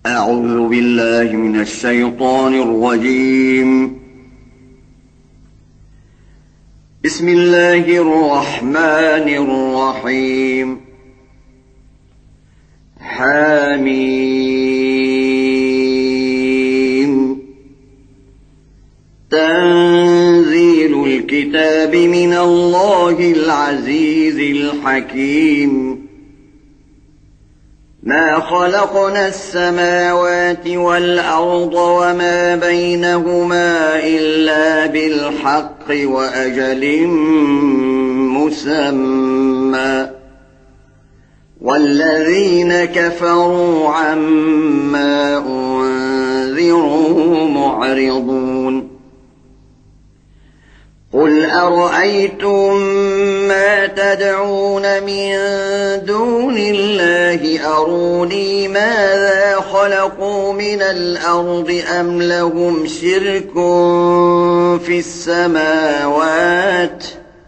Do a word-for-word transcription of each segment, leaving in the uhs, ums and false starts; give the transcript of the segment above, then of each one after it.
أعوذ بالله من الشيطان الرجيم. بسم الله الرحمن الرحيم. حميم. تنزيل الكتاب من الله العزيز الحكيم. ما خلقنا السماوات والأرض وما بينهما إلا بالحق وأجل مسمى، والذين كفروا عما أنذروا معرضون. قل أرأيتم ما تدعون من دون الله أروني ماذا خلقوا من الأرض أم لهم شرك في السماوات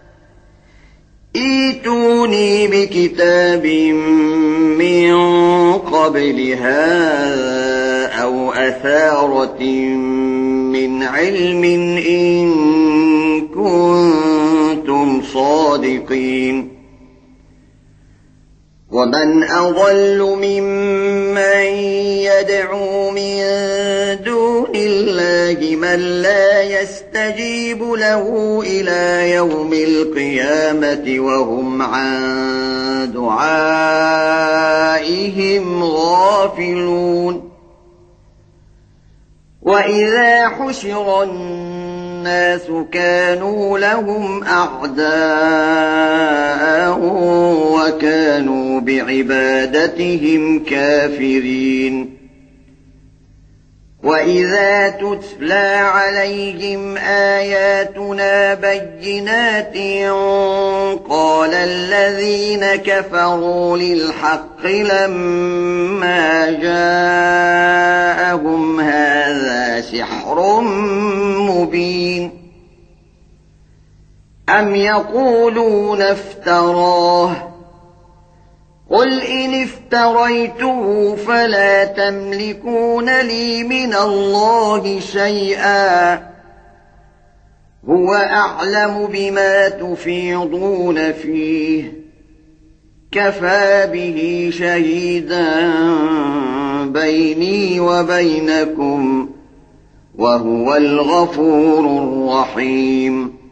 ائتوني بكتاب من قبل هذا أو أثارة من علم إن كنتم صادقين. ومن أضل ممن يدعو من دون الله من لا يستجيب له إلى يوم القيامة وهم عن دعائهم غافلون. وإذا حشر الناس كانوا لهم أعداء وكانوا بعبادتهم كافرين. وإذا تتلى عليهم آياتنا بينات قال الذين كفروا للحق لما جاءهم هذا سحر مبين. أم يقولون افتراه قل إن افتريته فلا تملكون لي من الله شيئا هو أعلم بما تفيضون فيه كفى به شهيدا بيني وبينكم وهو الغفور الرحيم.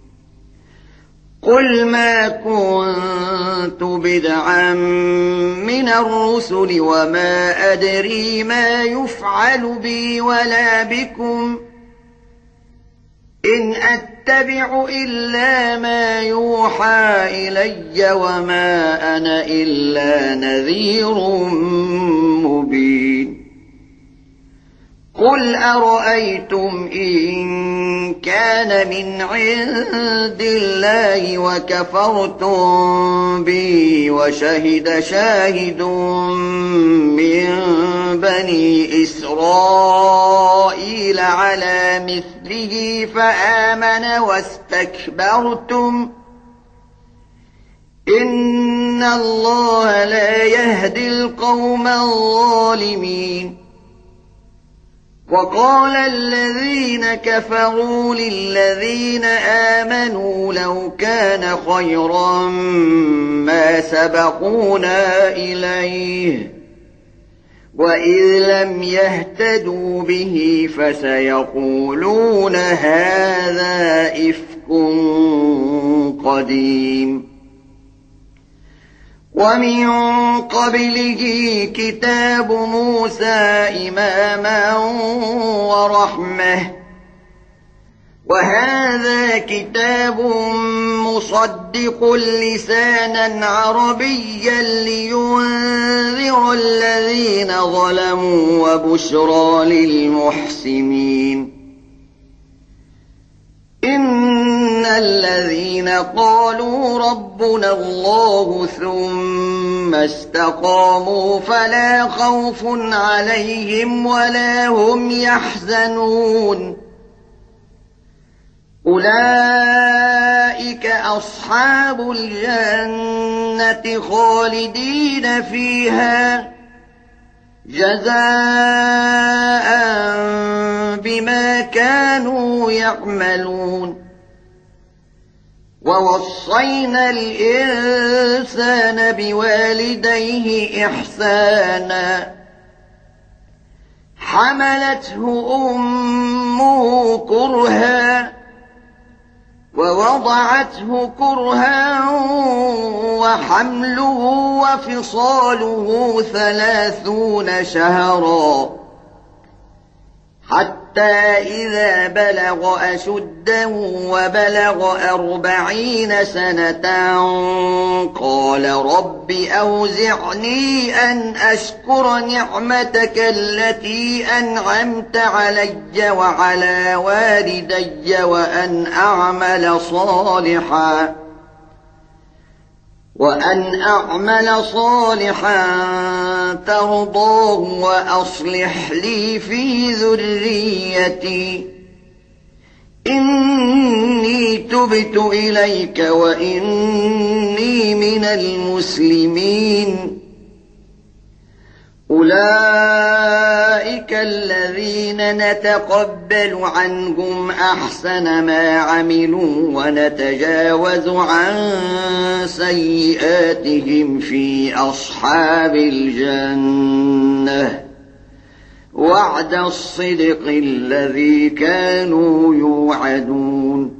قل ما كنت بدعا من الرسل وما أدري ما يفعل بي ولا بكم إن أتبع إلا ما يوحى إلي وما أنا إلا نذير مبين. قل أرأيتم إن كان من عند الله وكفرتم به وشهد شاهد من بني إسرائيل على مثله فآمن واستكبرتم إن الله لا يهدي القوم الظالمين. وقال الذين كفروا للذين آمنوا لو كان خيرا ما سبقونا إليه وإذ لم يهتدوا به فسيقولون هذا إفك قديم. ومن قبله كتاب موسى إماما ورحمة وهذا كتاب مصدق لسانا عربيا لينذر الذين ظلموا وبشرى للمحسنين. إن الذين قالوا ربنا الله ثم استقاموا فلا خوف عليهم ولا هم يحزنون أولئك أصحاب الجنة خالدين فيها جزاء بما كانوا يعملون ووصينا الإنسان بوالديه إحسانا حملته أمه كرها ووضعته كرها وحمله وفصاله ثلاثون شهرا حتى إذا بلغ أشده وبلغ أربعين سنة قال رب أوزعني أن أشكر نعمتك التي أنعمت علي وعلى والدي وأن أعمل صالحا وأن أعمل صالحا ترضاه وأصلح لي في ذريتي إني تبت إليك وإني من المسلمين أولئك الذين نتقبل عنهم أحسن ما عملوا ونتجاوز عن سيئاتهم في أصحاب الجنة وعد الصدق الذي كانوا يوعدون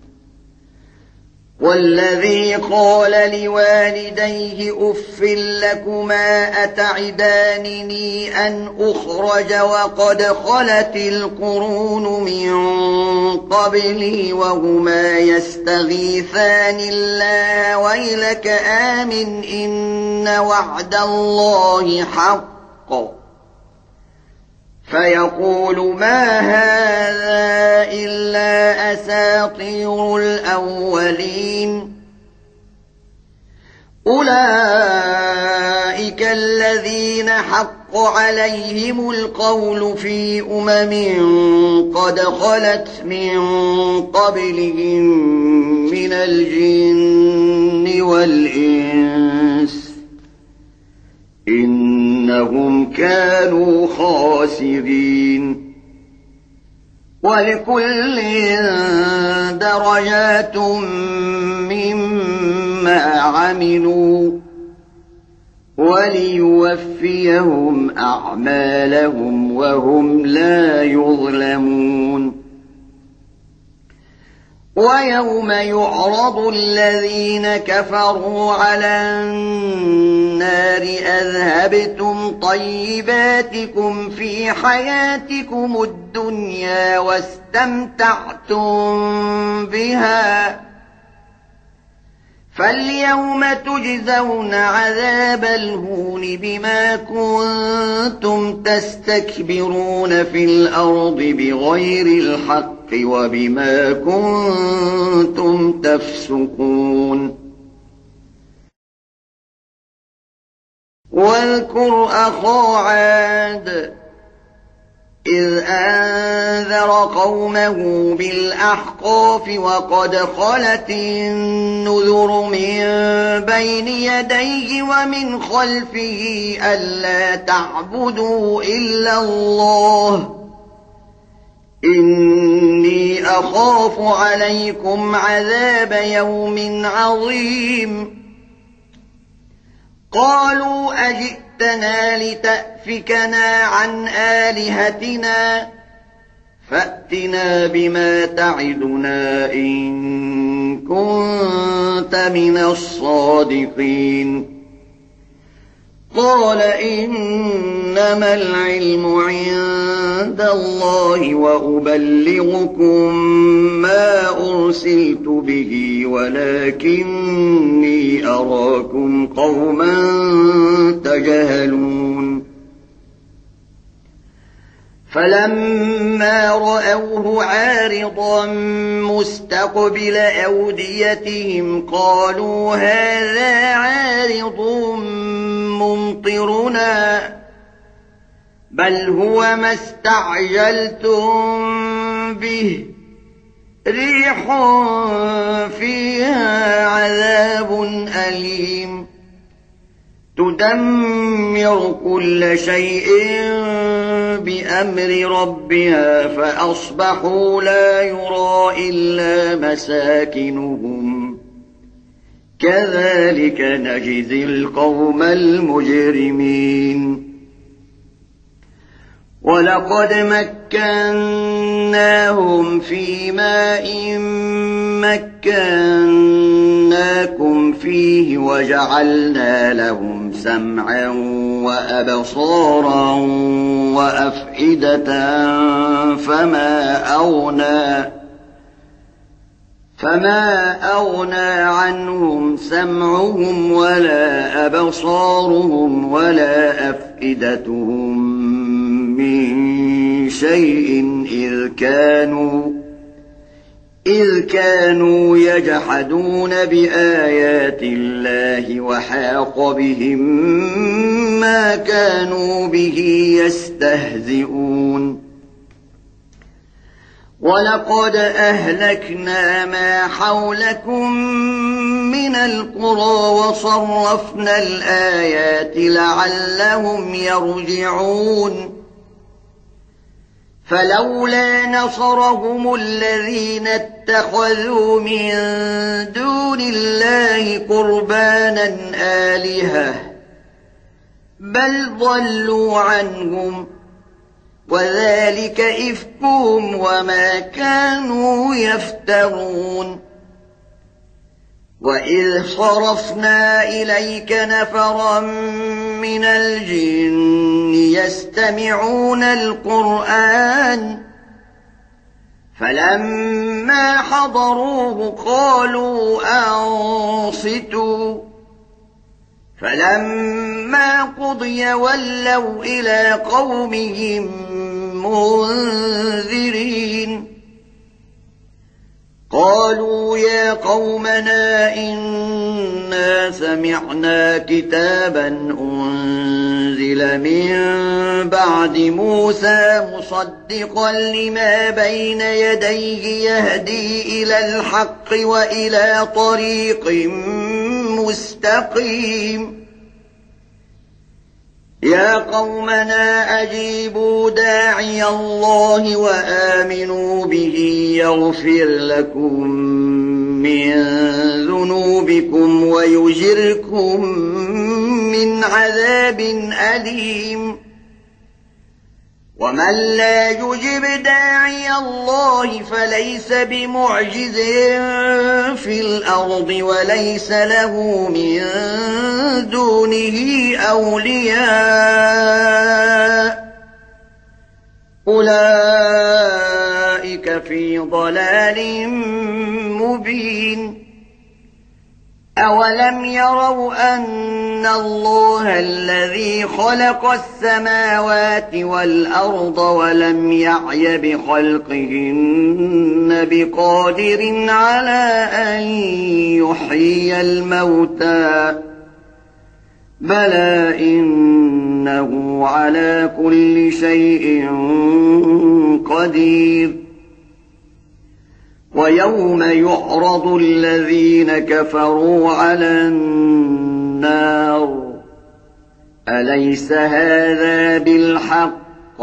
والذي قال لوالديه أف لكما أتعدانني أن أخرج وقد خلت القرون من قبلي وهما يستغيثان الله ويلك آمن إن وعد الله حق فيقول ما هذا إلا أساطير الأولين أولئك الذين حق عليهم القول في أمم قد خلت من قبلهم من الجن والإنس إنهم كانوا خاسرين ولكل درجات مما عملوا وليوفيهم أعمالهم وهم لا يظلمون ويوم يعرض الذين كفروا على النار أذهبتم طيباتكم في حياتكم الدنيا واستمتعتم بها فاليوم تجزون عذاب الهون بما كنتم تستكبرون في الأرض بغير الحق وبما كنتم تفسقون واذكر أخا عاد إذ أنذر قومه بالأحقاف وقد خلت النذر من بين يديه ومن خلفه ألا تعبدوا إلا الله إني أخاف عليكم عذاب يوم عظيم قالوا أجئتنا لتأفكنا عن آلهتنا فأتنا بما تعدنا إن كنت من الصادقين قال إنما العلم عند الله وأبلغكم ما أرسلت به ولكني أراكم قوما تجهلون فلما رأوه عارضا مستقبل أوديتهم قالوا هذا عارض ممطرنا بل هو ما استعجلتم به ريح فيها عذاب أليم تدمر كل شيء بأمر ربها فأصبحوا لا يرى إلا مساكنهم كذلك نجزي القوم المجرمين ولقد مكناهم في ماء مكناكم فيه وجعلنا لهم سمعا وأبصارا وأفئدة فما أغنى فما أغنى عنهم سمعهم ولا أبصارهم ولا أفئدتهم من شيء إذ كانوا إذ كانوا يجحدون بآيات الله وحاق بهم ما كانوا به يستهزئون ولقد أهلكنا ما حولكم من القرى وصرفنا الآيات لعلهم يرجعون فلولا نصرهم الذين اتخذوا من دون الله قربانا آلهة بل ضلوا عنهم وذلك إفكهم وما كانوا يفترون وإذ صرفنا إليك نفرا من الجن يستمعون القرآن فلما حضروه قالوا أنصتوا فلما قضي ولوا إلى قومهم منذرين قالوا يا قومنا إنا سمعنا كتابا أنزل من بعد موسى مصدقا لما بين يديه يهدي إلى الحق وإلى طريق مستقيم يا قومنا أجيبوا داعي الله وآمنوا به يغفر لكم من ذنوبكم ويجركم من عذاب أليم ومن لا يجب داعي الله فليس بمعجز في الأرض وليس له من دونه أولياء أولئك في ضلال مبين أولم يروا أن الله الذي خلق السماوات والأرض ولم يعي بخلقهن بقادر على أن يحيي الموتى بلى إنه على كل شيء قدير ويوم يعرض الذين كفروا على النار أليس هذا بالحق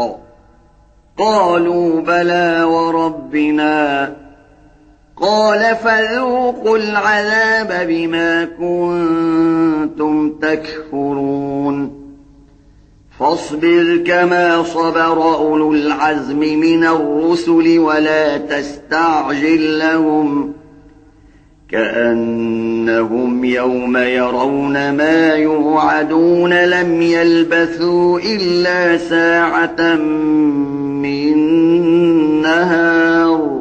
قالوا بلى وربنا قال فذوقوا العذاب بما كنتم تكفرون فاصبر كما صبر أولو العزم من الرسل ولا تستعجل لهم كأنهم يوم يرون ما يوعدون لم يلبثوا إلا ساعة من نهار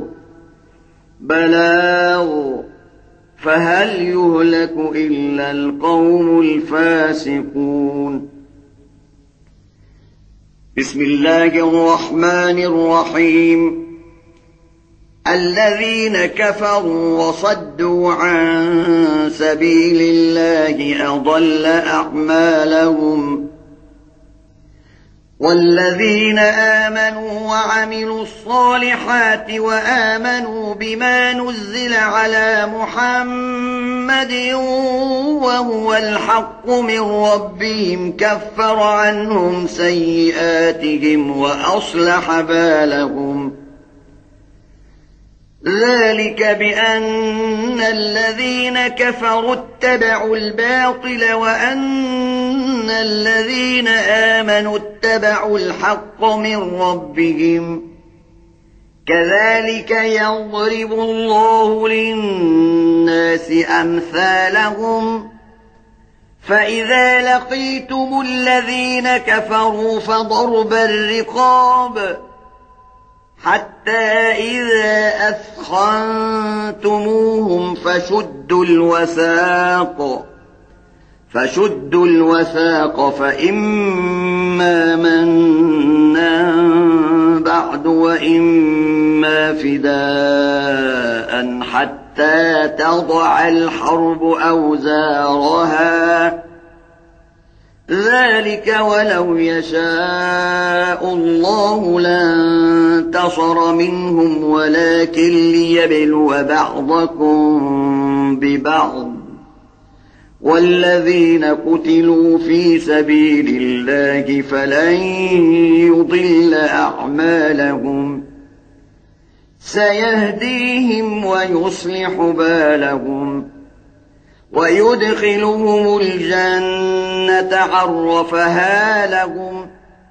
بلاغ فهل يهلك إلا القوم الفاسقون بسم الله الرحمن الرحيم الذين كفروا وصدوا عن سبيل الله أضل أعمالهم والذين آمنوا وعملوا الصالحات وآمنوا بما نزل على محمد وهو الحق من ربهم كفر عنهم سيئاتهم وأصلح بالهم ذلك بأن الذين كفروا اتبعوا الباطل وأن الذين آمنوا اتبعوا الحق من ربهم كذلك يضرب الله للناس أمثالهم فإذا لقيتم الذين كفروا فضرب الرقاب حتى إذا أثخنتموهم فشدوا الوثاق فشدوا الوثاق فإما منا بعد وإما فداء حتى تضع الحرب أوزارها ذلك ولو يشاء الله لانتصر منهم ولكن ليبلو بعضكم ببعض والذين قتلوا في سبيل الله فلن يضل أعمالهم سيهديهم ويصلح بالهم ويدخلهم الجنة عرفها لهم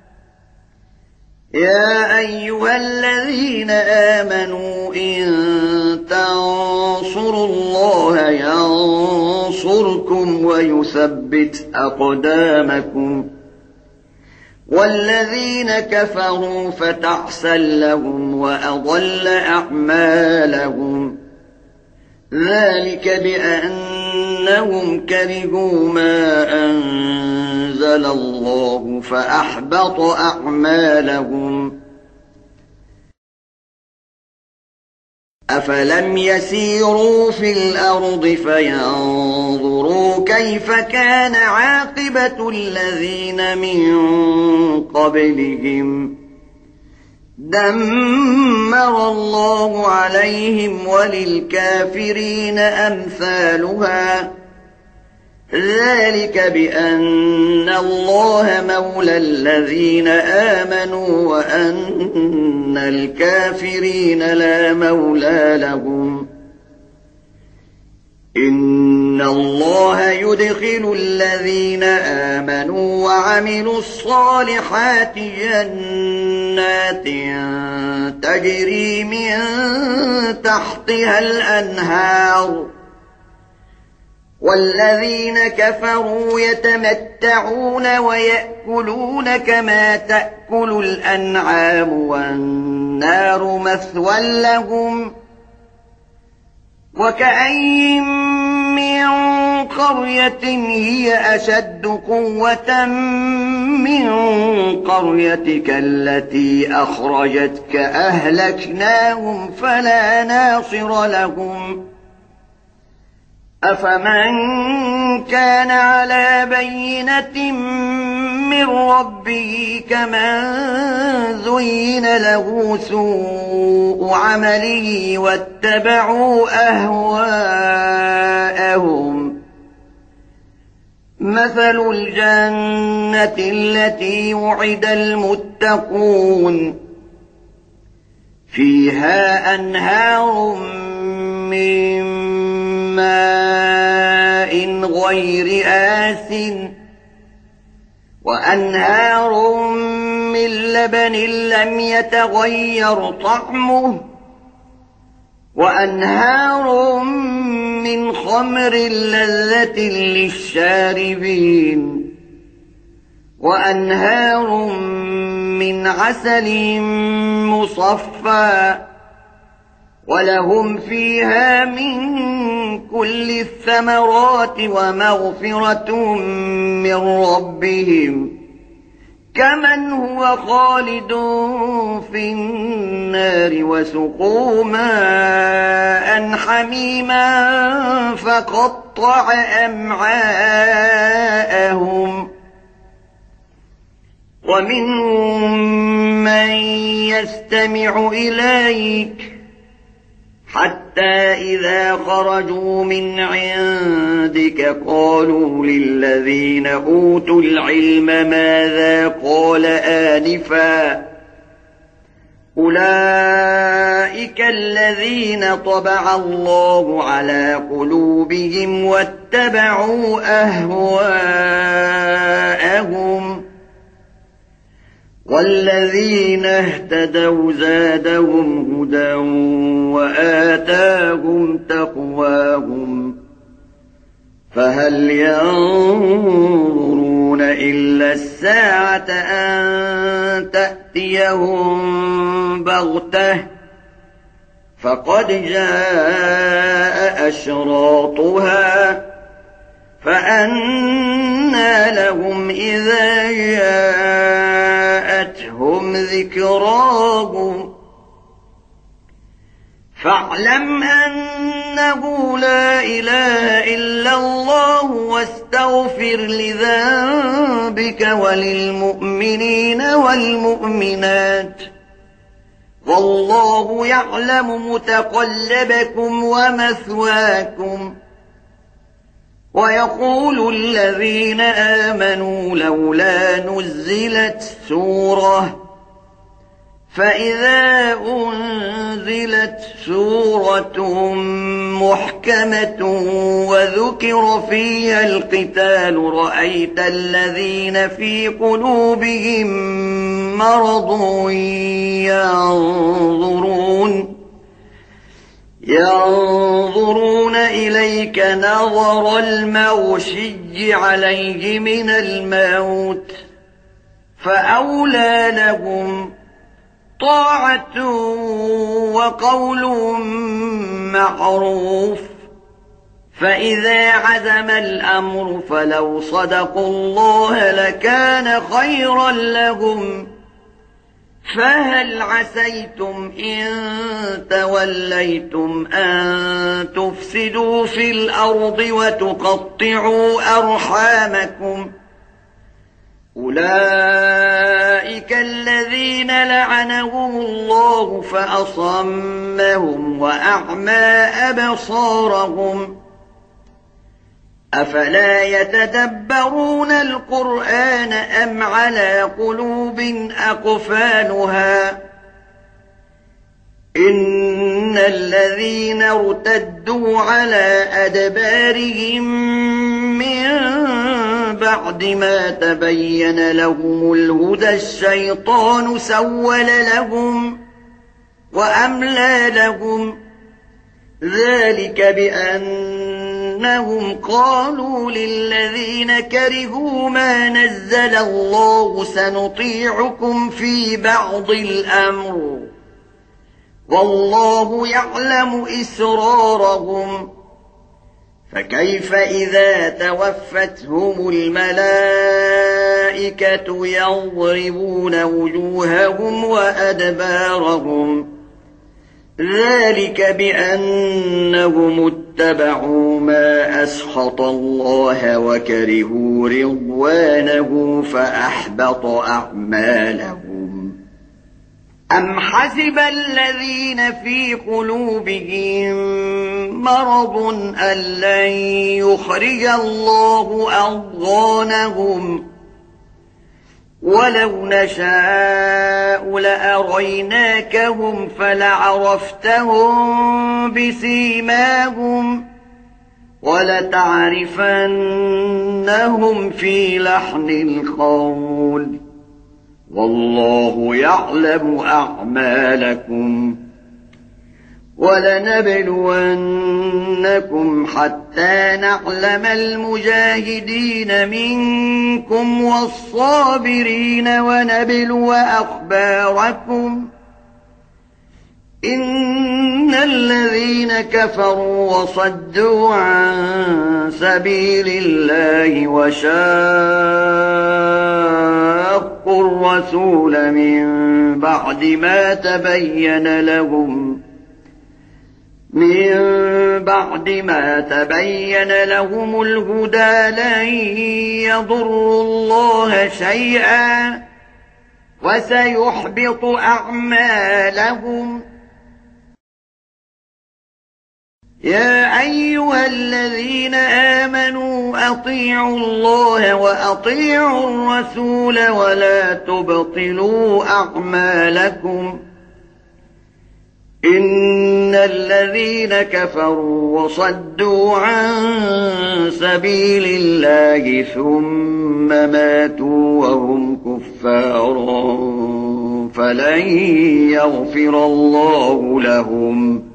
يا أيها الذين آمنوا إن تنصروا الله ينصركم ويثبت أقدامكم والذين كفروا فتعسا لهم وأضل أعمالهم ذلك بأنهم كرهوا ما أنزل الله فأحبط أعمالهم أفلم يسيروا في الأرض فينظروا كيف كان عاقبة الذين من قبلهم دمر الله عليهم وللكافرين أمثالها ذلك بأن الله مولى الذين آمنوا وأن الكافرين لا مولى لهم إن الله يدخل الذين آمنوا وعملوا الصالحات جنات تجري من تحتها الأنهار والذين كفروا يتمتعون ويأكلون كما تأكل الأنعام والنار مثوى لهم وكأين من قرية هي أشد قوة من قريتك التي أخرجتك أهلكناهم فلا ناصر لهم أفمن كان على بينة من ربه كمن زين له سوء عمله واتبعوا أهواءهم مثل الجنة التي وعد المتقون فيها أنهار من ماء غير آسن وأنهار من لبن لم يتغير طعمه وأنهار من خمر لذة للشاربين وأنهار من عسل مصفى ولهم فيها من كل الثمرات ومغفرة من ربهم كمن هو خالد في النار وسقوا ماء حميما فقطع أمعاءهم ومنهم من يستمع إليك حتى إذا خرجوا من عندك قالوا للذين أوتوا العلم ماذا قال آنفا أولئك الذين طبع الله على قلوبهم واتبعوا أهواءهم والذين اهتدوا زادهم هدى وآتاهم تقواهم فهل ينظرون إلا الساعة أن تأتيهم بغتة فقد جاء أشراطها فأنى لهم إذا جاءتهم ذكراهم فاعلم أنه لا إله إلا الله واستغفر لذنبك وللمؤمنين والمؤمنات والله يعلم متقلبكم ومثواكم ويقول الذين آمنوا لولا نزلت سورة فإذا أنزلت سورة محكمة وذكر فيها القتال رأيت الذين في قلوبهم مرض ينظرون ينظرون إليك نظر المغشي عليه من الموت فأولى لهم طاعة وقول معروف فإذا عزم الأمر فلو صدقوا الله لكان خيرا لهم فهل عسيتم إن توليتم أن تفسدوا في الأرض وتقطعوا أرحامكم أولئك الذين لعنهم الله فأصمهم وأعمى أبصارهم أفلا يتدبرون القرآن أم على قلوب أقفالها إن الذين ارتدوا على أدبارهم من بعد ما تبين لهم الهدى الشيطان سول لهم وأملى لهم ذلك بأنهم قالوا للذين كرهوا ما نزل الله سنطيعكم في بعض الأمر والله يعلم إسرارهم فكيف إذا توفتهم الملائكة يضربون وجوههم وأدبارهم ذلك بأنهم اتبعوا ما أسخط الله وكرهوا رضوانه فأحبط أعمالهم أم حسب الذين في قلوبهم مرض أن لن يخرج الله أضغانهم ولو نشاء لأريناكهم فلعرفتهم بسيماهم ولتعرفنهم في لحن القول والله يعلم أعمالكم ولنبلونكم حتى نعلم المجاهدين منكم والصابرين ونبلو أخباركم إن الذين كفروا وصدوا عن سبيل الله وشاقوا الرسول من بعد ما تبين لهم من بعد ما تبين لهم الهدى لن يضروا الله شيئا وسيحبط أعمالهم. يا أيها الذين آمنوا أطيعوا الله وأطيعوا الرسول ولا تبطلوا أعمالكم. إن الذين كفروا وصدوا عن سبيل الله ثم ماتوا وهم كفار فلن يغفر الله لهم.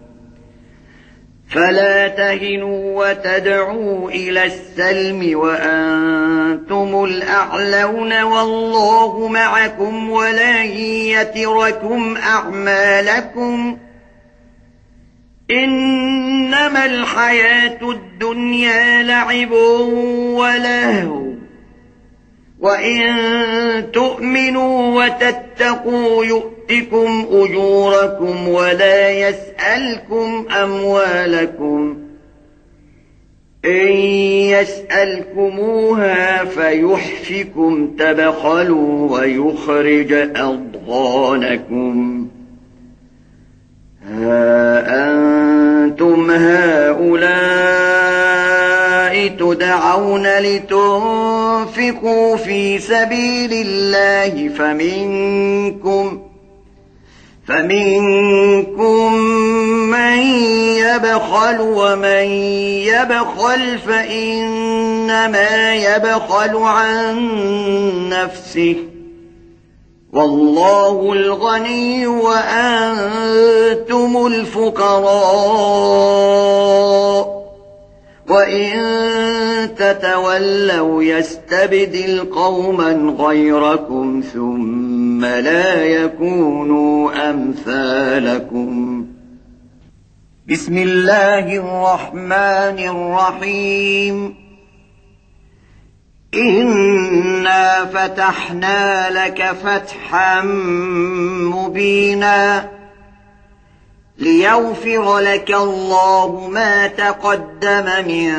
فلا تهنوا وتدعوا إلى السلم وأنتم الأعلون والله معكم ولن يتركم أعمالكم. إنما الحياة الدنيا لعب ولهو وإن تؤمنوا وتتقوا يؤتكم أجوركم ولا يسألكم أموالكم. إن يسألكموها فيحفكم تبخلوا ويخرج أضغانكم. ها أنتم هؤلاء تدعون لتنفقوا في سبيل الله فمنكم فمنكم من يبخل ومن يبخل فإنما يبخل عن نفسه والله الغني وأنتم الفقراء وإن تتولوا يستبدل قوما غيركم ثم لا يكونوا أمثالكم. بسم الله الرحمن الرحيم. إنا فتحنا لك فتحا مبينا ليغفر لك الله ما تقدم من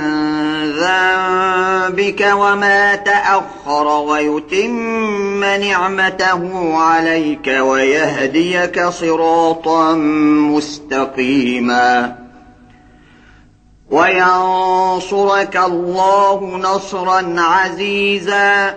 ذنبك وما تأخر ويتم نعمته عليك ويهديك صراطا مستقيما وينصرك الله نصرا عزيزا.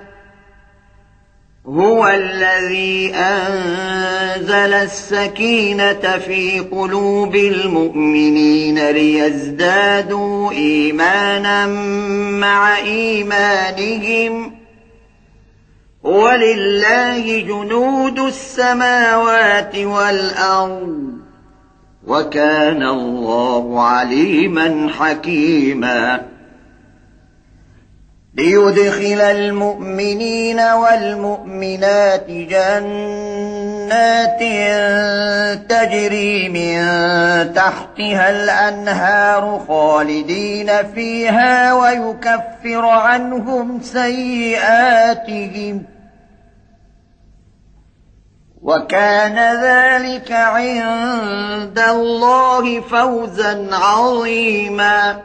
هو الذي أنزل السكينة في قلوب المؤمنين ليزدادوا إيمانا مع إيمانهم ولله جنود السماوات والأرض وكان الله عليما حكيما. ليدخل المؤمنين والمؤمنات جنات تجري من تحتها الأنهار خالدين فيها ويكفر عنهم سيئاتهم وكان ذلك عند الله فوزا عظيما.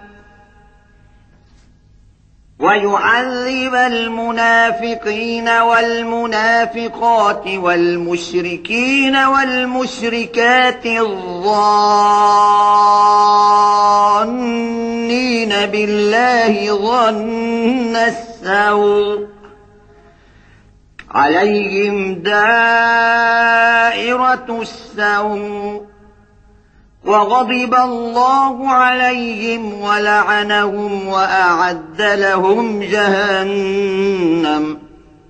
ويعذب المنافقين والمنافقات والمشركين والمشركات الظانين بالله ظن السوء عليهم دائرة السوء وغضب الله عليهم ولعنهم وأعد لهم جهنم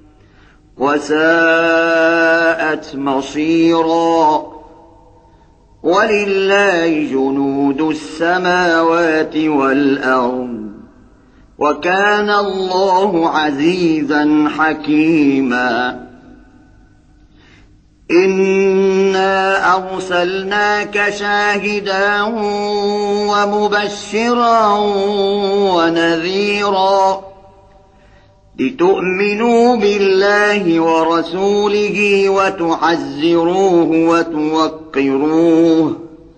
وساءت مصيرا. ولله جنود السماوات والأرض وكان الله عزيزا حكيما. إنا أرسلناك شاهدا ومبشرا ونذيرا لتؤمنوا بالله ورسوله وتعزروه وتوقروه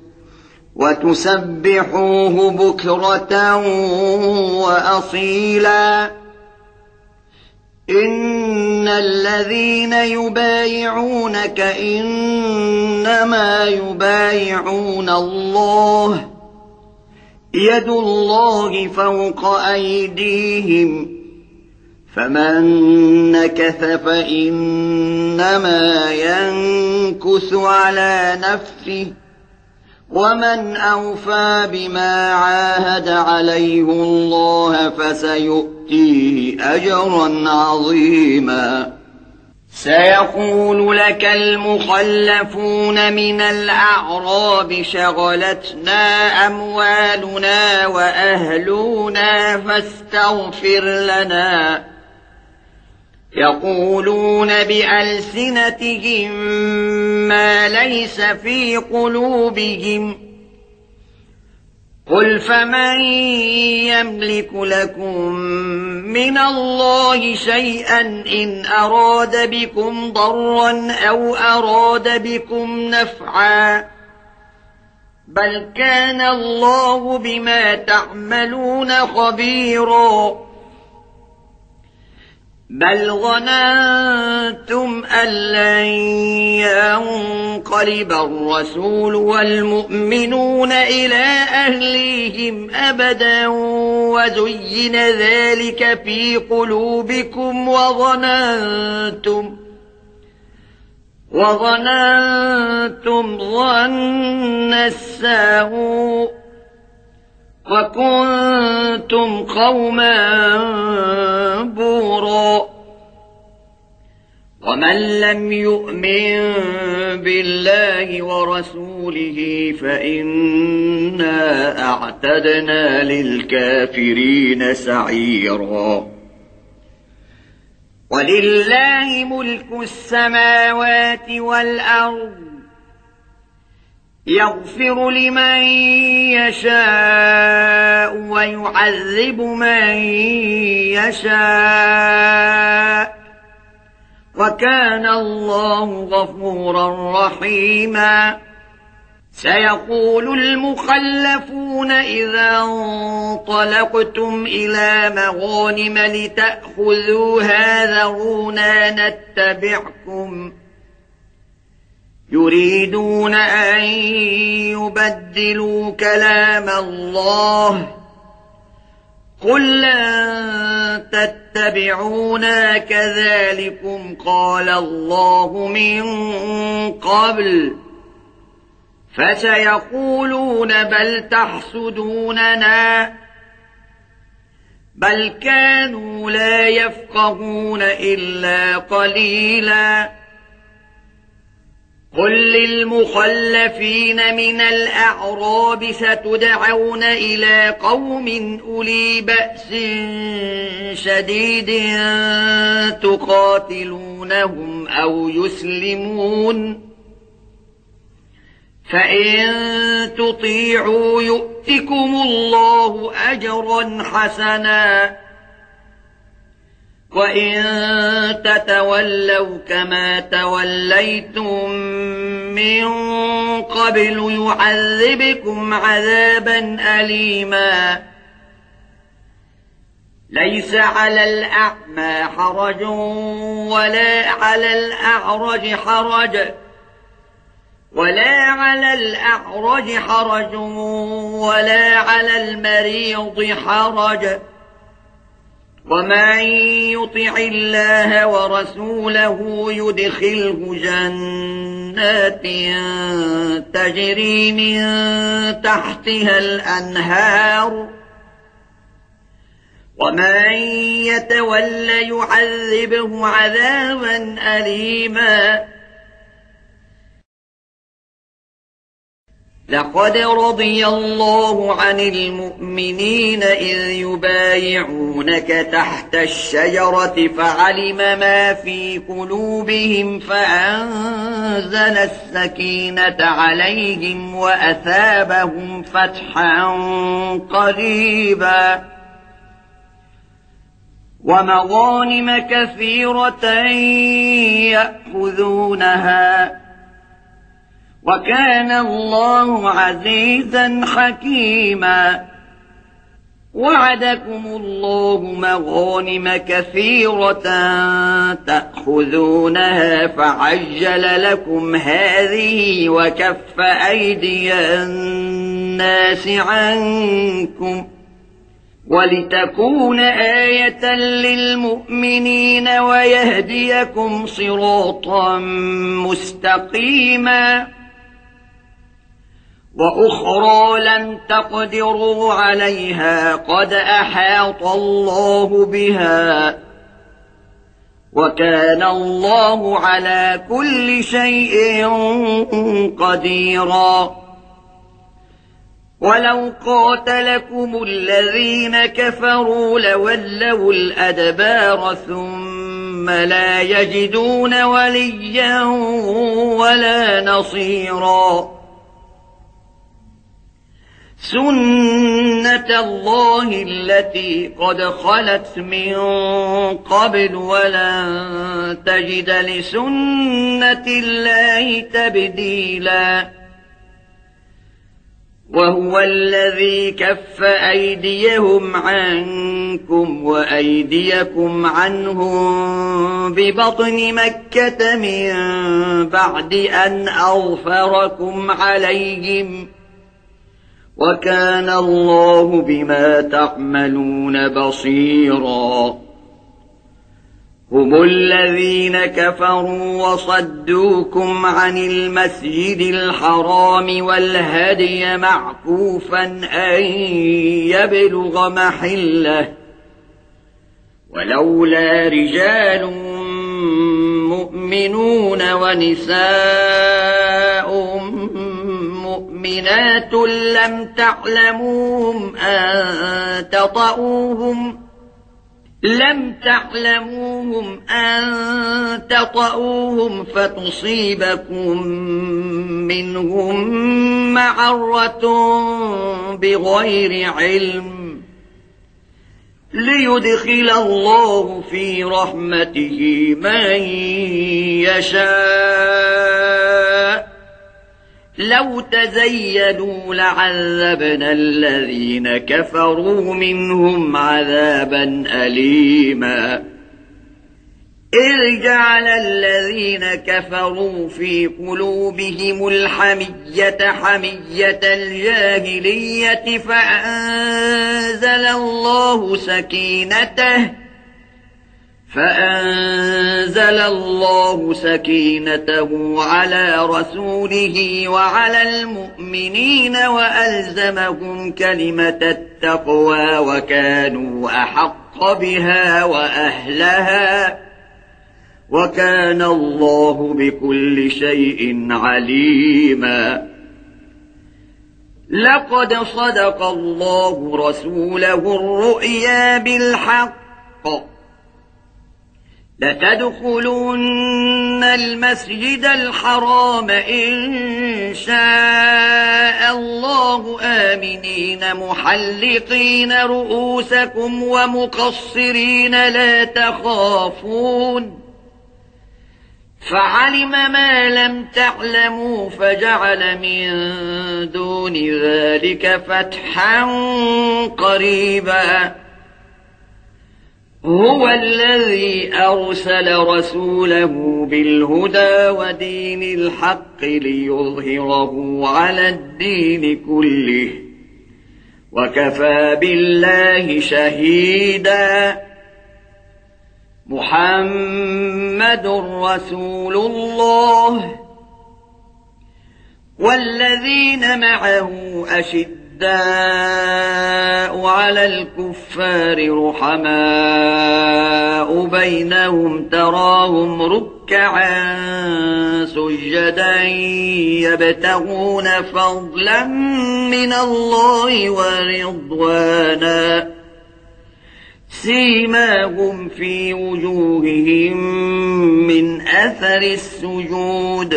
وتسبحوه بكرة وأصيلا. إن الذين يبايعونك إنما يبايعون الله يد الله فوق أيديهم فمن نكث فإنما ينكث على نفسه ومن أوفى بما عاهد عليه الله فسيؤتيه أجرا عظيما سيقول لك المخلفون من الأعراب شغلتنا أموالنا وأهلنا فاستغفر لنا يقولون بألسنتهم ما ليس في قلوبهم قل فمن يملك لكم من الله شيئا إن أراد بكم ضرا أو أراد بكم نفعا بل كان الله بما تعملون خبيرا بل ظننتم أن لن ينقلب الرسول والمؤمنون إلى أهليهم أبدا وزين ذلك في قلوبكم وظننتم وظننتم ظن السوء وكنتم قوما بورا ومن لم يؤمن بالله ورسوله فإنا أعتدنا للكافرين سعيرا ولله ملك السماوات والأرض يغفر لمن يشاء ويعذب من يشاء وكان الله غفورا رحيما سيقول المخلفون إذا انطلقتم إلى مغانم لتأخذوها ذرونا نتبعكم يريدون أن يبدلوا كلام الله قل لن تتبعونا كذلكم قال الله من قبل فسيقولون بل تحسدوننا بل كانوا لا يفقهون إلا قليلا قل للمخلفين من الأعراب ستدعون إلى قوم أولي بأس شديد تقاتلونهم أو يسلمون فإن تطيعوا يؤتكم الله أجرا حسنا وإن تتولوا كما توليتم من قبل يعذبكم عذابا أليما ليس على الأعمى حرج ولا على الأعرج حرج ولا على الأعرج حرج ولا على المريض حرج ومن يطع الله ورسوله يدخله جنات تجري من تحتها الأنهار ومن يتولى يعذبه عذابا أليما لقد رضي الله عن المؤمنين إذ يبايعونك تحت الشجرة فعلم ما في قلوبهم فأنزل السكينة عليهم وأثابهم فتحا قريبا ومغانم كثيرة يأخذونها وكان الله عزيزا حكيما وعدكم الله مغانم كثيرة تأخذونها فعجل لكم هذه وكف أيدي الناس عنكم ولتكون آية للمؤمنين ويهديكم صراطا مستقيما وأخرى لم تقدروا عليها قد أحاط الله بها وكان الله على كل شيء قديرا ولو قاتلكم الذين كفروا لولوا الأدبار ثم لا يجدون وليا ولا نصيرا سنة الله التي قد خلت من قبل ولن تجد لسنة الله تبديلا وهو الذي كف أيديهم عنكم وأيديكم عنهم ببطن مكة من بعد أن أظفركم عليهم وكان الله بما تعملون بصيرا هم الذين كفروا وصدوكم عن المسجد الحرام والهدي معكوفا أن يبلغ محله ولولا رجال مؤمنون ونساء مؤمنات لم تعلموهم أن تطؤوهم لم تعلموهم أن تطؤوهم فتصيبكم منهم معرة بغير علم ليدخل الله في رحمته من يشاء لو تزيلوا لعذبنا الذين كفروا منهم عذابا أليما إذ جعل الذين كفروا في قلوبهم الحمية حمية الجاهلية فأنزل الله سكينته فأنزل الله سكينته على رسوله وعلى المؤمنين وألزمهم كلمة التقوى وكانوا أحق بها وأهلها وكان الله بكل شيء عليما لقد صدق الله رسوله الرؤيا بالحق لتدخلن المسجد الحرام إن شاء الله آمنين محلقين رؤوسكم ومقصرين لا تخافون فعلم ما لم تعلموا فجعل من دون ذلك فتحا قريبا هو الذي أرسل رسوله بالهدى ودين الحق ليظهره على الدين كله وكفى بالله شهيدا محمد رسول الله والذين معه أشد على الكفار رحماء بينهم تراهم ركعا سجدا يبتغون فضلا من الله ورضوانا سيماهم في وجوههم من أثر السجود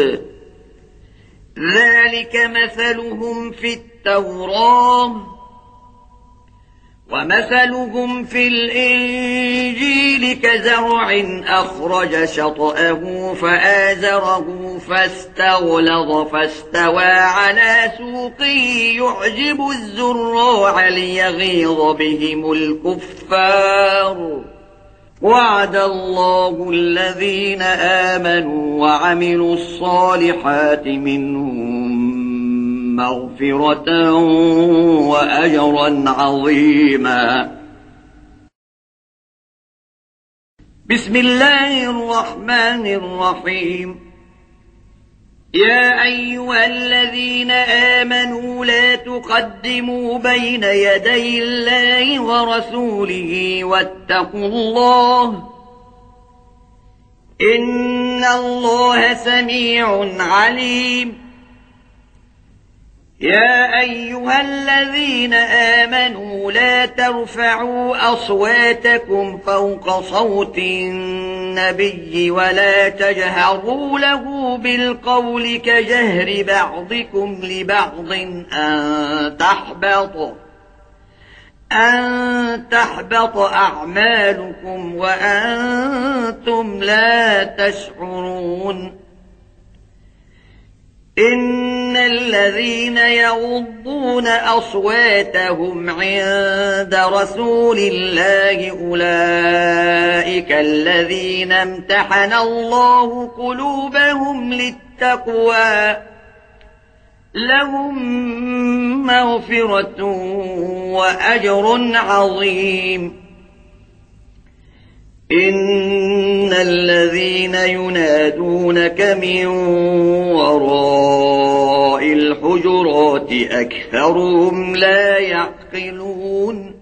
ذلك مثلهم في التوراة ومثلهم في الإنجيل كزرع أخرج شطأه فآزره فاستغلظ فاستوى على سوقه يعجب الزراع ليغيظ بهم الكفار. وعد الله الذين آمنوا وعملوا الصالحات منهم مغفرة وأجرا عظيما. بسم الله الرحمن الرحيم. يا أيها الذين آمنوا لا تقدموا بين يدي الله ورسوله واتقوا الله إن الله سميع عليم. يا أيها الذين آمنوا لا ترفعوا أصواتكم فوق صوت النبي ولا تجهروا له بالقول كجهر بعضكم لبعض أن تحبط أن تحبط أعمالكم وأنتم لا تشعرون. إن الذين يغضون أصواتهم عند رسول الله أولئك الذين امتحن الله قلوبهم للتقوى لهم مغفرة وأجر عظيم. إن الذين ينادونك من وراء الحجرات أكثرهم لا يعقلون.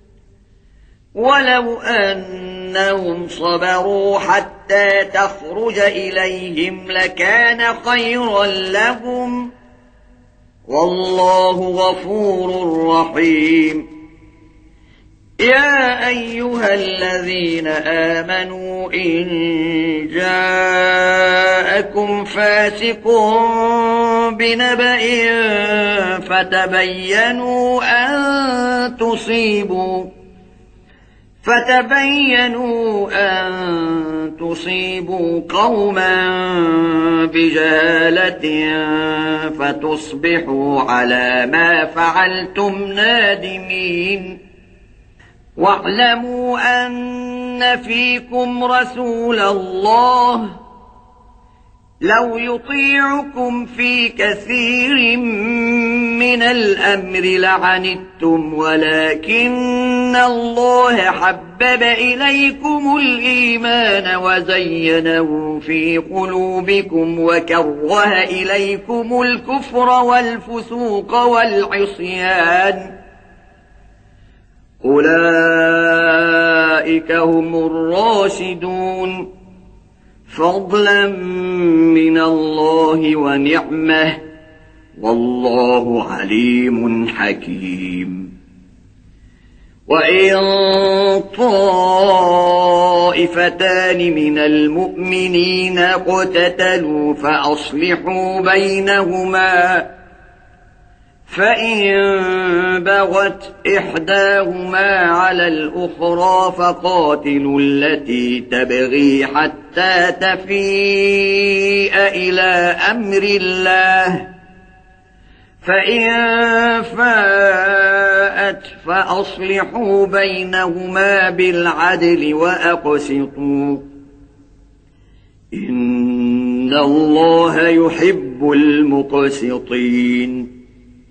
ولو أنهم صبروا حتى تخرج إليهم لكان خيرا لهم والله غفور رحيم. يا أيها الذين آمنوا إن جاءكم فاسق بنبأ فتبينوا أن تصيبوا فتبينوا أن تصيبوا قوما بجهالة فتصبحوا على ما فعلتم نادمين. واعلموا أن فيكم رسول الله لو يطيعكم في كثير من الأمر لعنتم ولكن الله حبب إليكم الإيمان وزينه في قلوبكم وكره إليكم الكفر والفسوق والعصيان أولئك هم الراشدون فضلا من الله ونعمه والله عليم حكيم. وإن طائفتان من المؤمنين اقتتلوا فأصلحوا بينهما فإن بغت إحداهما على الأخرى فقاتلوا التي تبغي حتى تفيء إلى أمر الله فإن فاءت فأصلحوا بينهما بالعدل وأقسطوا إن الله يحب المقسطين.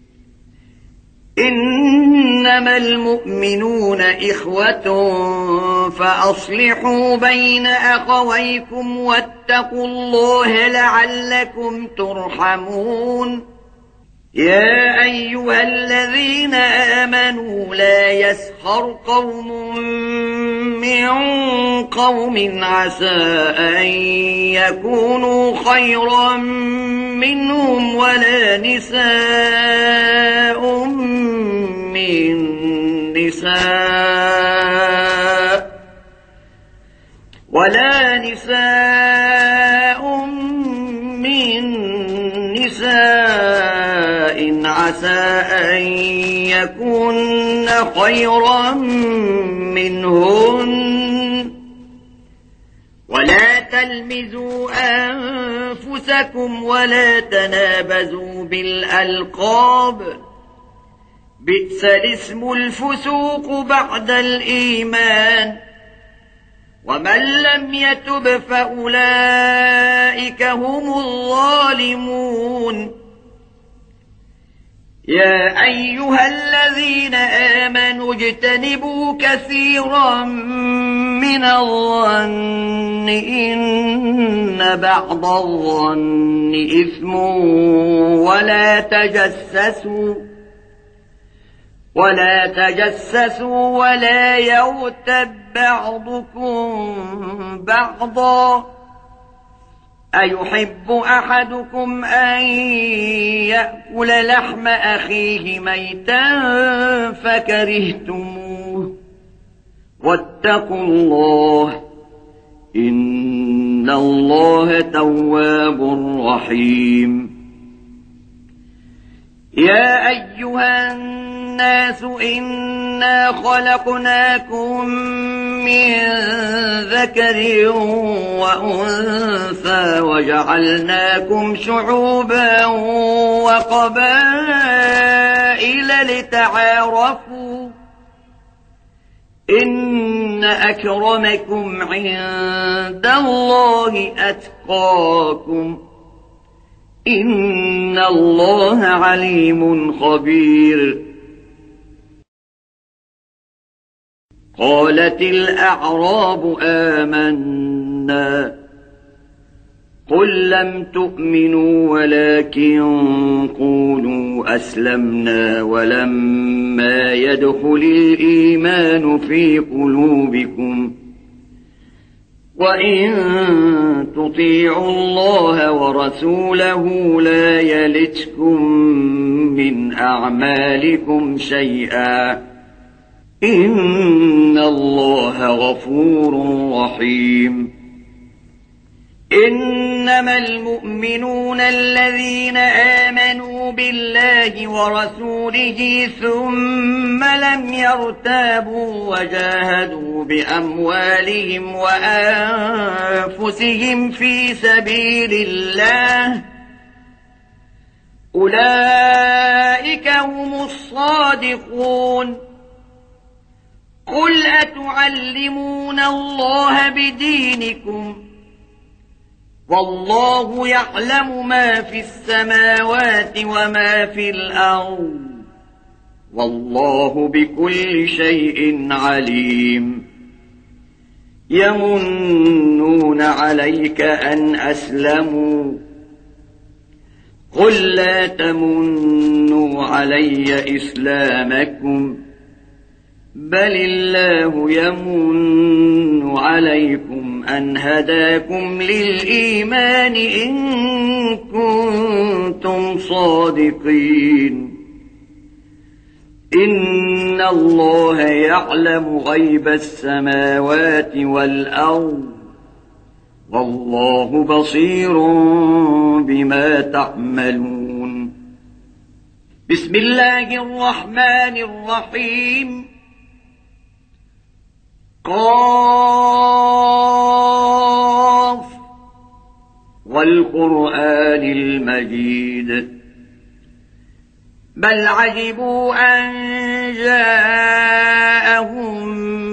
إنما المؤمنون إخوة فأصلحوا بين أخويكم واتقوا الله لعلكم ترحمون. يا أيها الذين آمنوا لا يسخر قوم من قوم عسى أن يكونوا خيرا منهم ولا نساء من نساء ولا نساء من نساء عسى أن يكون خيرا منهن ولا تلمزوا أنفسكم ولا تنابزوا بالألقاب بئس الاسم الفسوق بعد الإيمان ومن لم يتب فأولئك هم الظالمون يا أيها الذين آمنوا اجتنبوا كثيرا من الظن إن بعض الظن إثم ولا تجسسوا ولا تجسسوا ولا يغتب بعضكم بعضا أيحب أحدكم أن يأكل لحم أخيه ميتا فكرهتموه واتقوا الله إن الله تواب رحيم يا أيها الناس إنا خلقناكم من ذكر وأنثى وجعلناكم شعوبا وقبائل لتعارفوا إن أكرمكم عند الله أتقاكم إن الله عليم خبير قالت الأعراب آمنا قل لم تؤمنوا ولكن قولوا أسلمنا ولما يدخل الإيمان في قلوبكم وإن تطيعوا الله ورسوله لا يلتكم من أعمالكم شيئا إن الله غفور رحيم إنما المؤمنون الذين آمنوا بالله ورسوله ثم لم يرتابوا وجاهدوا بأموالهم وأنفسهم في سبيل الله أولئك هم الصادقون قل أتعلمون الله بدينكم والله يعلم ما في السماوات وما في الأرض والله بكل شيء عليم يمنون عليك أن أسلموا قل لا تمنوا علي إسلامكم بل الله يمن عليكم أن هداكم للإيمان إن كنتم صادقين إن الله يعلم غيب السماوات والأرض والله بصير بما تعملون بسم الله الرحمن الرحيم قاف والقرآن المجيد بل عجبوا أن جاءهم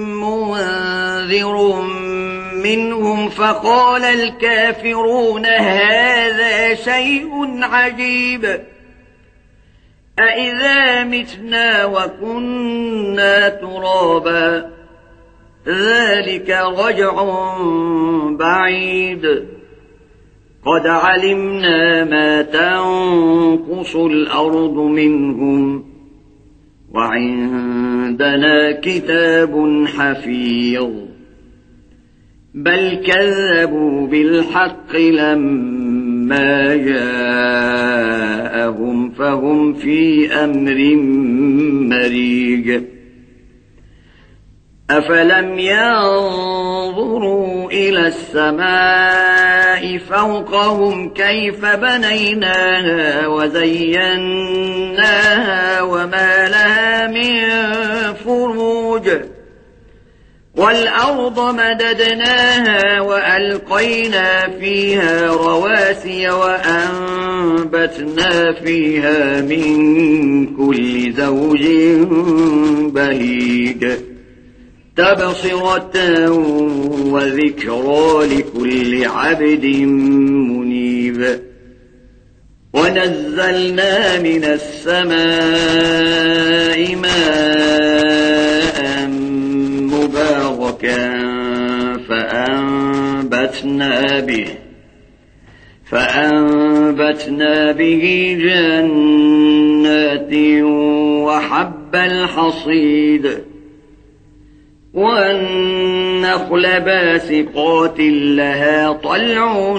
منذر منهم فقال الكافرون هذا شيء عجيب أإذا متنا وكنا ترابا ذلك رجع بعيد قد علمنا ما تنقص الأرض منهم وعندنا كتاب حفيظ بل كذبوا بالحق لما جاءهم فهم في أمر مريج أفلم ينظروا إلى السماء فوقهم كيف بنيناها وزيناها وما لها من فروج والأرض مددناها وألقينا فيها رواسي وأنبتنا فيها من كل زوج بهيج تبصرة وذكرى لكل عبد منيب ونزلنا من السماء ماء مباركا فأنبتنا به فأنبتنا به جنات وحب الحصيد والنخل باسقات لها طلع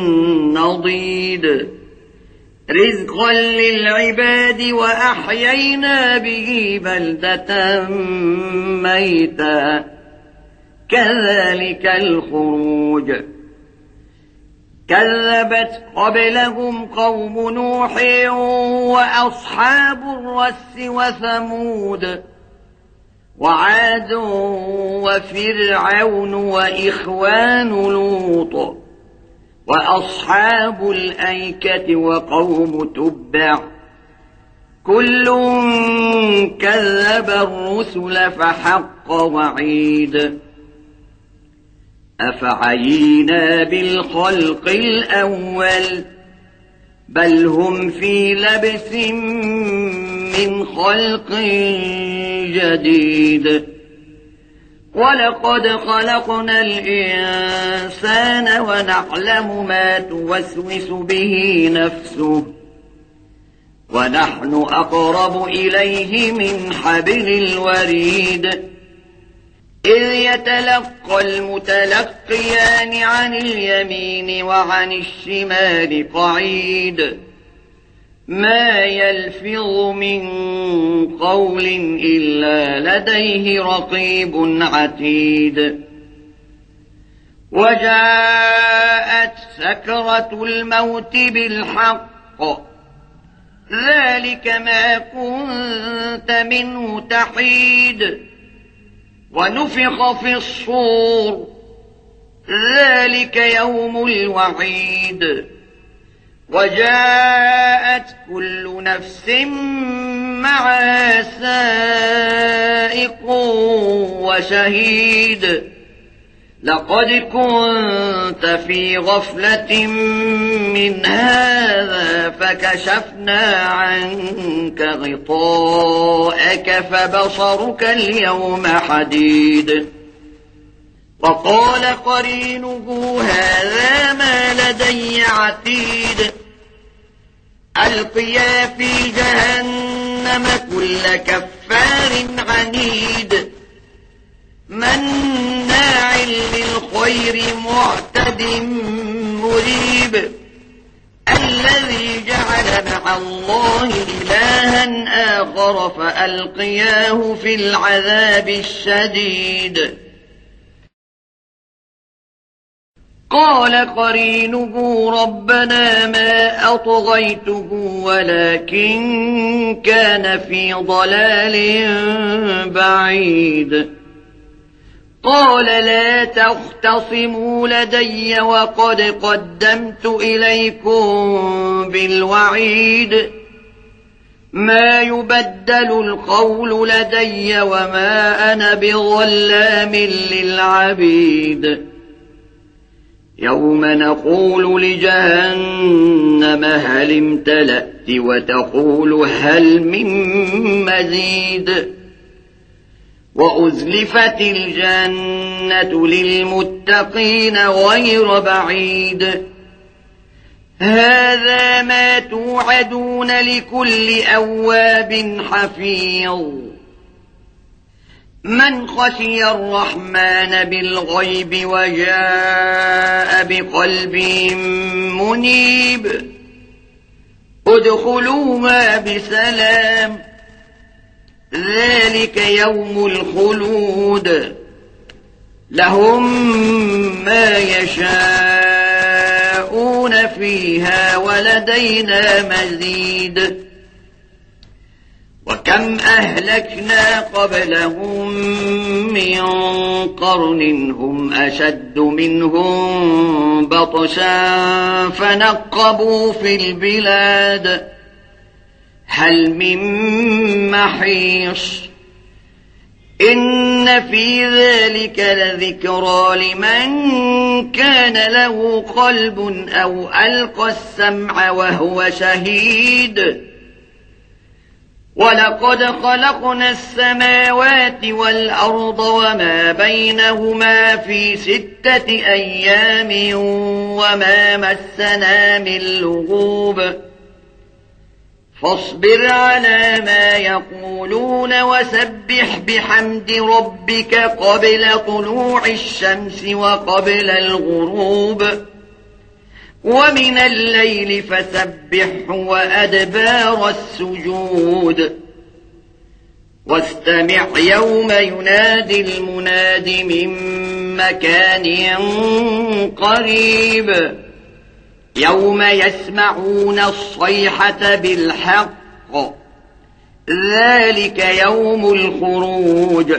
نضيد رزقا للعباد وأحيينا به بلدة ميتا كذلك الخروج كذبت قبلهم قوم نوح وأصحاب الرس وثمود وعاد وفرعون وإخوان لوط وأصحاب الأيكة وقوم تبع كل كذب الرسل فحق وعيد أفعينا بالخلق الأول بل هم في لبس من خلق جديد ولقد خلقنا الإنسان ونعلم ما توسوس به نفسه ونحن أقرب إليه من حبل الوريد إذ يتلقى المتلقيان عن اليمين وعن الشمال قعيد ما يلفظ من قول إلا لديه رقيب عتيد وجاءت سكرة الموت بالحق ذلك ما كنت منه تحيد ونفخ في الصور ذلك يوم الوعيد وجاءت كل نفس معها سائق وشهيد لقد كنت في غفلة من هذا فكشفنا عنك غطاءك فبصرك اليوم حديد وقال قرينه هذا ما لدي عتيد ألقيا في جهنم كل كفار عنيد مناع للخير معتد مريب الذي جعل مع الله إلها آخر فألقياه في العذاب الشديد قال قرينه ربنا ما أطغيته ولكن كان في ضلال بعيد قال لا تختصموا لدي وقد قدمت إليكم بالوعيد ما يبدل القول لدي وما أنا بظلام للعبيد يوم نقول لجهنم هل امتلأت وتقول هل من مزيد وأزلفت الجنة للمتقين غير بعيد هذا ما توعدون لكل أواب حفيظ من خشي الرحمن بالغيب وجاء بقلب منيب ادخلوها بسلام ذلك يوم الخلود لهم ما يشاءون فيها ولدينا مزيد وكم أهلكنا قبلهم من قرن هم أشد منهم بطشا فنقبوا في البلاد هل من محيص إن في ذلك لذكرى لمن كان له قلب أو ألقى السمع وهو شهيد ولقد خلقنا السماوات والأرض وما بينهما في ستة أيام وما مسنا من لغوب فاصبر على ما يقولون وسبح بحمد ربك قبل طلوع الشمس وقبل الغروب ومن الليل فسبحه وأدبار السجود واستمع يوم ينادي المناد من مكان قريب يوم يسمعون الصيحة بالحق ذلك يوم الخروج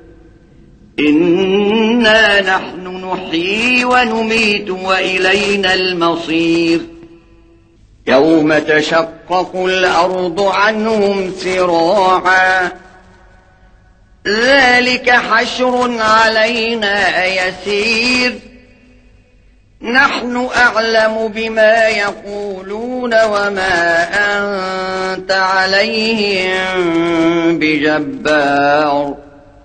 إنا نحن نحيي ونميت وإلينا المصير يوم تشقق الأرض عنهم سراعا ذلك حشر علينا يسير نحن أعلم بما يقولون وما أنت عليهم بجبار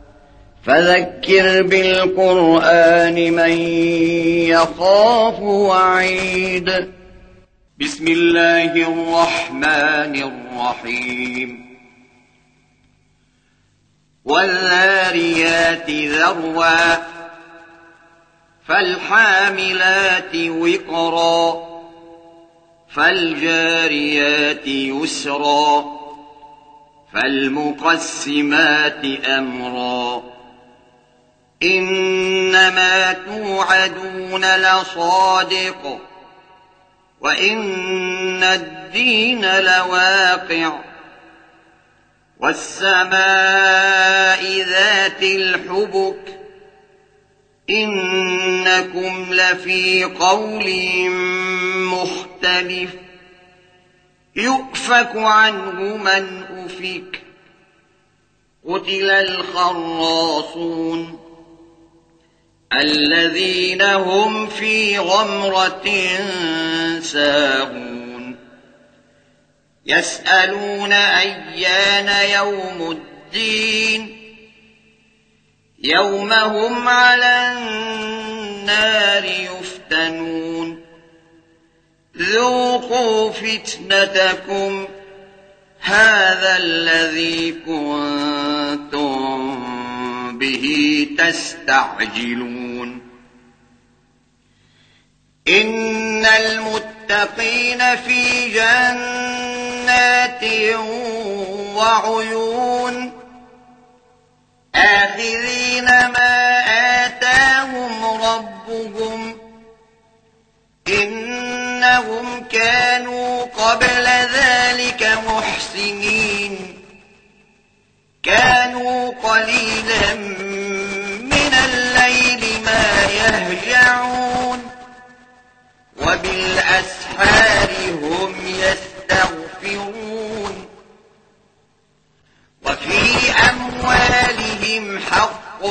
فذكر بالقرآن من يخاف وعيد بسم الله الرحمن الرحيم والذاريات ذروا فالحاملات وقرا فالجاريات يسرا فالمقسمات أمرا إنما توعدون لصادق وإن الدين لواقع والسماء ذات الحبك إنكم لفي قول مختلف يؤفك عنه من أفك قتل الخراصون الذين هم في غمرة ساهون يسألون أيان يوم الدين يوم هم على النار يفتنون ذوقوا فتنتكم هذا الذي كنتم به تستعجلون إن المتقين في جنات وعيون آخذين ما آتاهم ربهم إنهم كانوا قبل ذلك محسنين كانوا قليلا من الليل ما يهجعون وبالأسحار هم يستغفرون وفي أموالهم حق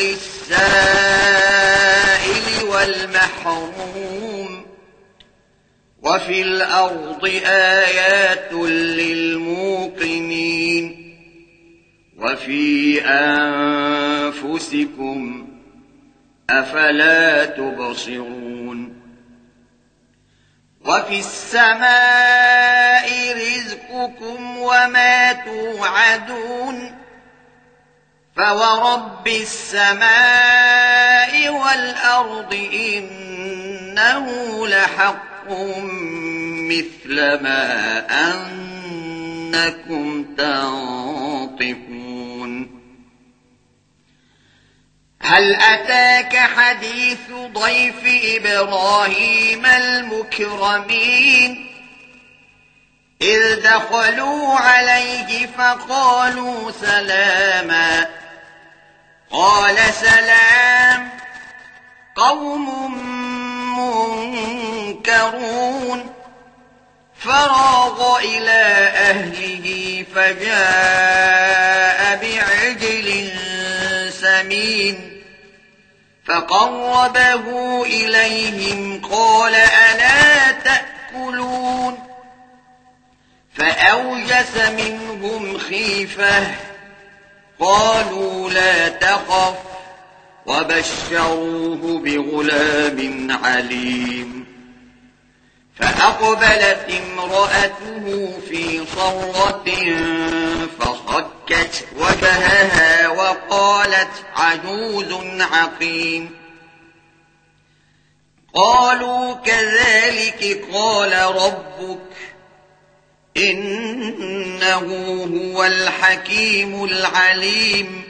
للسائل والمحروم وفي الأرض آيات للموقنين وفي أنفسكم أفلا تبصرون وفي السماء رزقكم وما توعدون فورب السماء والأرض إنه لحق مثل ما أنكم تنطقون هل أتاك حديث ضيف إبراهيم المكرمين إذ دخلوا عليه فقالوا سلاما قال سلام قوم منكرون فراغ إلى أهله فجاء بعجل سمين فقربه إليهم قال ألا تأكلون فأوجس منهم خيفة قالوا لا تخف وبشروه بغلام عليم فأقبلت امرأته في صرة فصكت وجهها وقالت عجوز عقيم قالوا كذلك قال ربك إنه هو الحكيم العليم